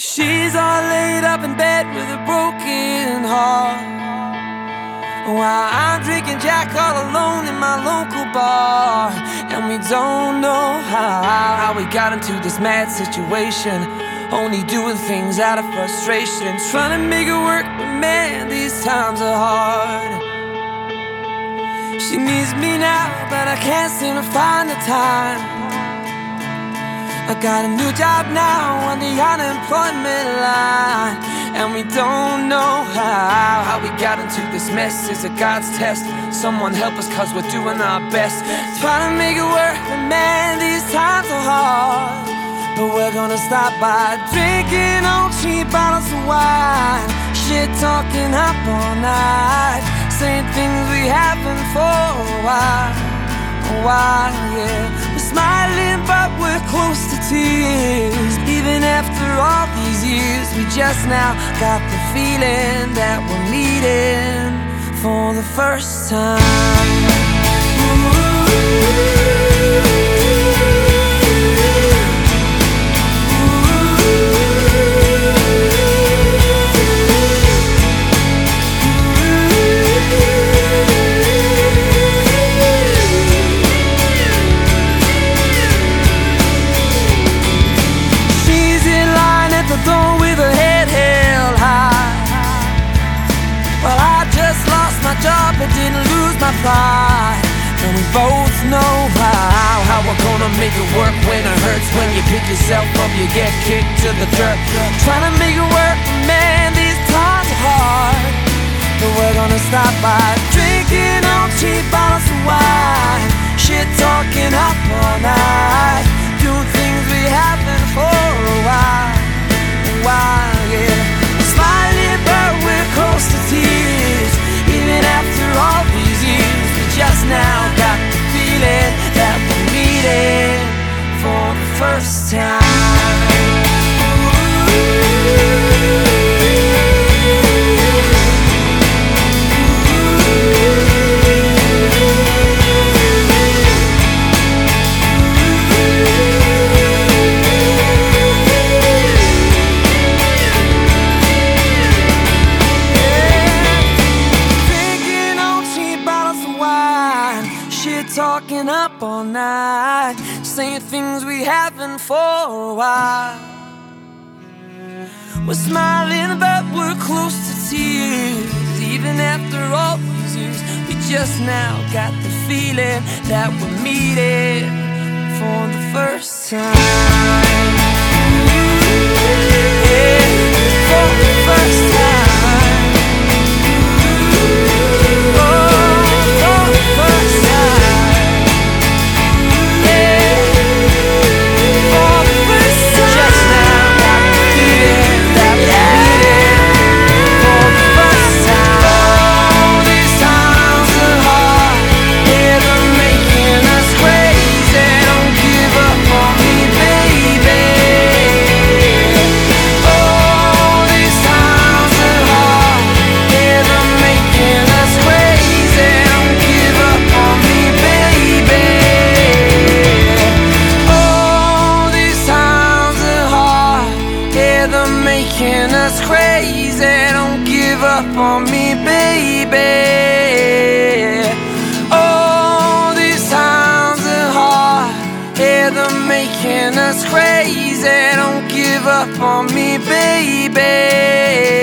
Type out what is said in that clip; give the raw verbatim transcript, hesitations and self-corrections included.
She's all laid up in bed with a broken heart, while I'm drinking Jack all alone in my local bar. And we don't know how, how we got into this mad situation, only doing things out of frustration, trying to make it work, but man, these times are hard. She needs me now, but I can't seem to find the time. I got a new job now on the unemployment line, and we don't know how, how we got into this mess. Is it God's test? Someone help us, cause we're doing our best, trying to make it work, but man, these times are hard. But we're gonna stop by drinking old cheap bottles of wine, shit talking up all night, saying things we haven't for a while, a while, yeah. We're smiling but we're close to tears, even after all these years. We just now got the feeling that we're meeting for the first time. But didn't lose my pride, and we both know how, how we're gonna make it work when it hurts. When you pick yourself up, you get kicked to the dirt, trying to make it work, man, these times are hard. But we're gonna stop by drinking on cheap bottles of wine, shit talking up all night, doing things we haven't for a while, a while, yeah. Smiling but we're close to tears, even after all these years. We just now got the feeling that we're meeting for the first time. Talking up all night, saying things we haven't for a while. We're smiling but we're close to tears, even after all these years. We just now got the feeling that we're meeting for the first time. Yeah, for the first time. Making us crazy, don't give up on me, baby. Oh, these times are hard, yeah, they're making us crazy, don't give up on me, baby.